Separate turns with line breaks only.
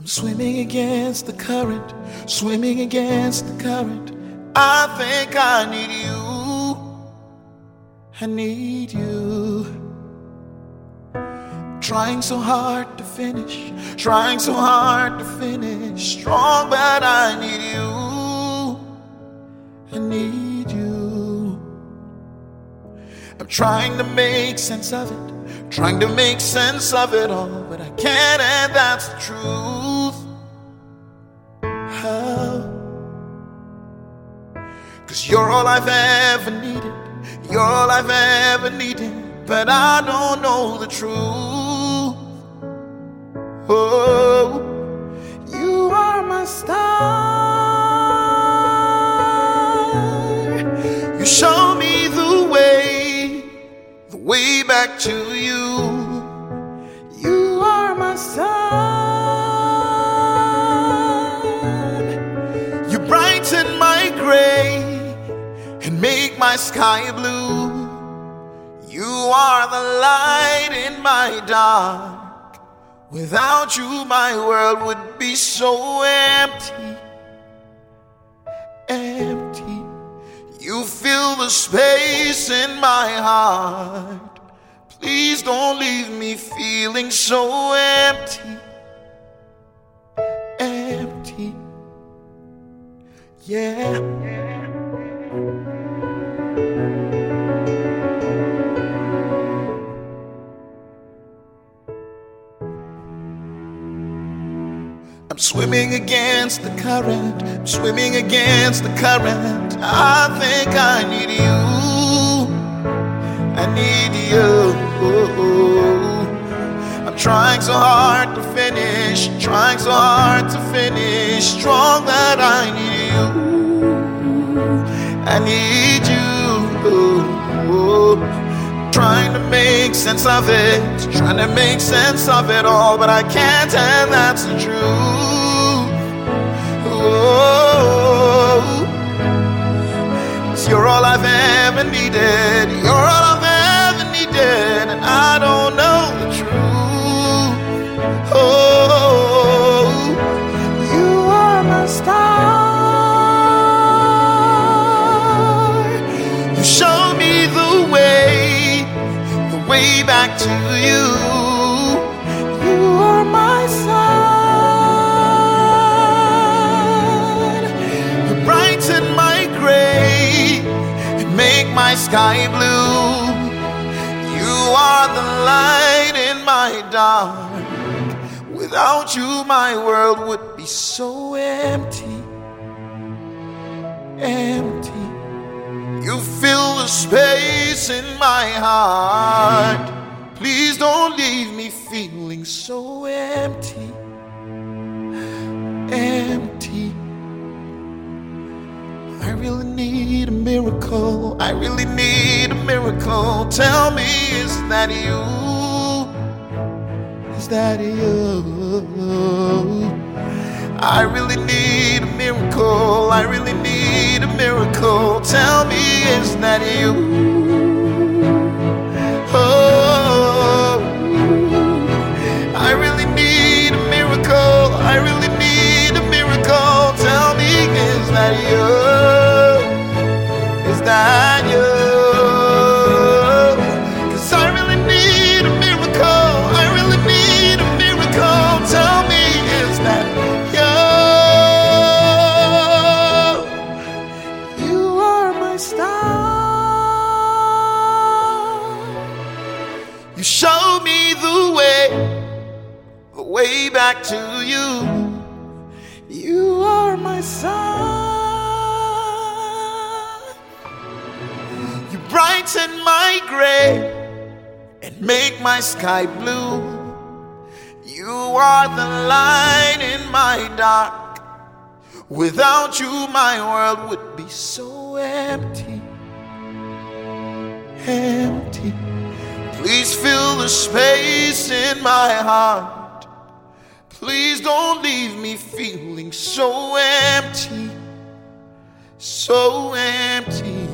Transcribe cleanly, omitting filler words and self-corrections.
Swimming against the current, swimming against the current. I think I need you, I need you. Trying so hard to finish, trying so hard to finish strong, but I need you, I need you. I'm trying to make sense of it, trying to make sense of it all, but I can't, and that's the truth. How? 'Cause you're all I've ever needed, you're all I've ever needed, but I don't know the truth. Oh, you are my star. You show me the way back to you. You are my sun. You brighten my gray and make my sky blue. You are the light in my dark. Without you, my world would be so empty, empty. You fill the space in my heart. Please don't leave me feeling so empty, empty. Yeah. I'm swimming against the current, I'm swimming against the current. I think I need you, I need you. I'm trying so hard to finish, trying so hard to finish strong, that I need you, I need you. Trying to make sense of it, trying to make sense of it all, but I can't, and that's the truth. Oh, 'cause you're all I've ever needed, you're all I've ever needed, and I don't know the truth. Oh, you are my star. You show me the way back to you. You are my sun. You brighten my gray and make my sky blue. You are the light in my dark. Without you, my world would be so empty, empty. You fill the space in my heart. Please don't leave me feeling so empty, empty. I really need a miracle, I really need a miracle. Tell me, is that you? Is that you? I really need a miracle, I really need a miracle. Tell me, is that you? Oh, I really need a miracle, I really need a miracle. Tell me, is that you? Is that you? You show me the way back to you. You are my sun. You brighten my gray and make my sky blue. You are the light in my dark. Without you, my world would be so empty, empty. Please fill the space in my heart. Please don't leave me feeling so empty, so empty.